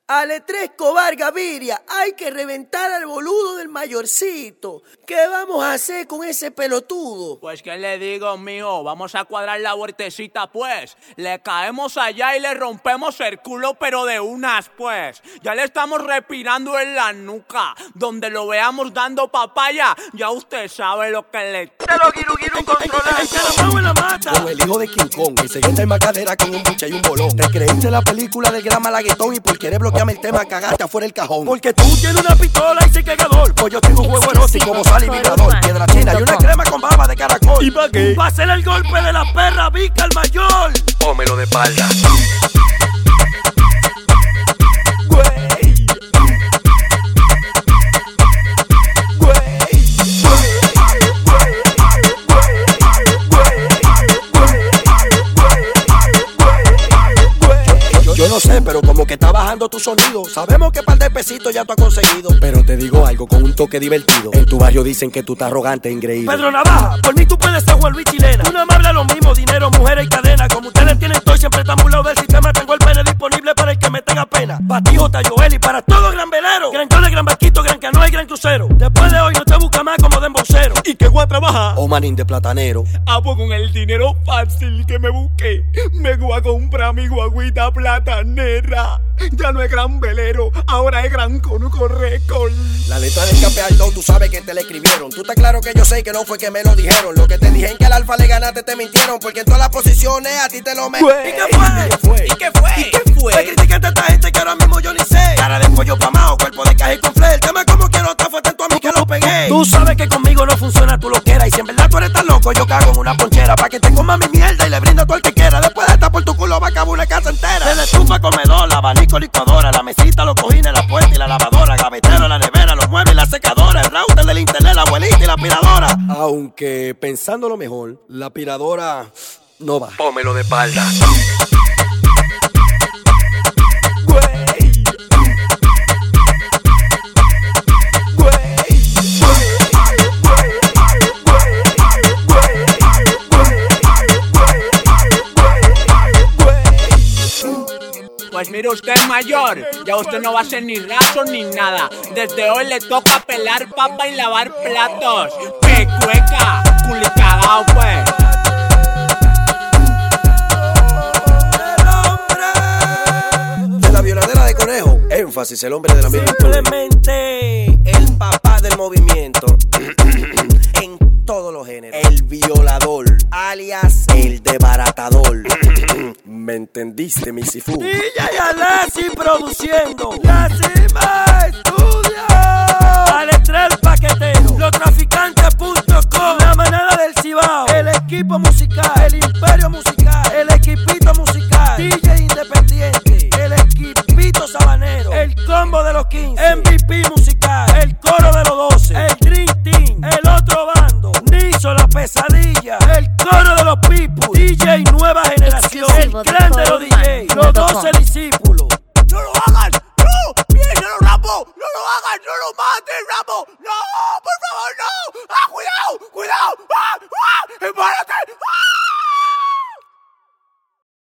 Ale3 Escobar Gaviria, hay que reventar al boludo del mayorcito. ¿Qué vamos a hacer con ese pelotudo? Pues qué le digo, mijo, vamos a cuadrar la vueltecita, pues. Le caemos allá y le rompemos el culo, pero de unas, pues. Ya le estamos respirando en la nuca. Donde lo veamos dando papaya, ya usted sabe lo que le... ¡Te lo guiru controlando! ¡Encaramado en la mata! Con el hijo de King Kong, enseguida en macadera con un buche y un bolón. Te creíste la película del gran malaguetón y por querer bloquearme el tema cagaste afuera el cajón. Porque tú tienes una pistola y soy cagador. Pues yo tengo un juego erótico como sal y vibrador, piedra china y una crema con baba de caracol. ¿Y para qué? Va a ser el golpe de la perra Vica el mayor. Pómelo de espalda. Yo no sé, pero como que está bajando tu sonido. Sabemos que par de pesitos ya tú has conseguido. Pero te digo algo con un toque divertido. En tu barrio dicen que tú estás arrogante e ingreíble. Pedro Navaja, por mí tú puedes ser Juan Luis Chilena. Tú no me hablas lo mismo, dinero, mujeres y cadena. Como ustedes tienen todo y siempre estamos a un lado del sistema. Tengo el pene disponible para el que me tenga pena. Para ti, J. Joel y para todo gran velero. Gran cole, gran barquito, gran canoa y gran crucero. Después de hoy no te busca más como de embocero. ¿Y qué voy a trabajar? O manín de platanero. Ah, pues con el dinero fácil que me busqué, me voy a comprar mi guaguita platanera. Ya no es gran velero, ahora es gran conuco récord. La letra del campeón, tú sabes que te la escribieron. Tú estás claro que yo sé que no fue que me lo dijeron. Lo que te dije en que al alfa le ganaste te mintieron. Porque en todas las posiciones a ti te lo me... ¿Y qué fue? ¿Y qué fue? ¿Y qué fue? Me critican a esta gente que ahora mismo yo ni sé. Cara de pollo pamao, cuerpo de caja y con fle. El tema como quiero estar fue tanto a mí que lo pegué. Tú sabes que conmigo no funciona tu loquera. Y si en verdad tú eres tan loco, yo cago en una ponchera. Pa' que te coma mi mierda y le brindo a todo el que quiera. Después de estar por tu culo va a acabar una casa entera. De la estufa, comedor, la abanico, licuadora, la mesita, los cojines, la puerta y la lavadora, gavetero, la nevera, los muebles y la secadora, el router del internet, la abuelita y la aspiradora. Aunque pensándolo mejor, la aspiradora no va. Pómelo de espalda. Pues mire usted, mayor, ya usted no va a ser ni raso ni nada. Desde hoy le toca pelar papa y lavar platos. Pecueca, culicagao, pues. De la violadera de conejo, énfasis, el hombre de la misma. Simplemente el papá del movimiento. En todos los géneros. El violador, alias el desbaratador. ¿Me entendiste, mi Sifu? DJ Alessi produciendo. La Cima Estudio. Ale3 Paquetero. Lostraficantes.com. La manada del Cibao. El equipo musical. El imperio musical. El equipito musical. DJ independiente. El equipito sabanero. El combo de los 15. MVP musical. El coro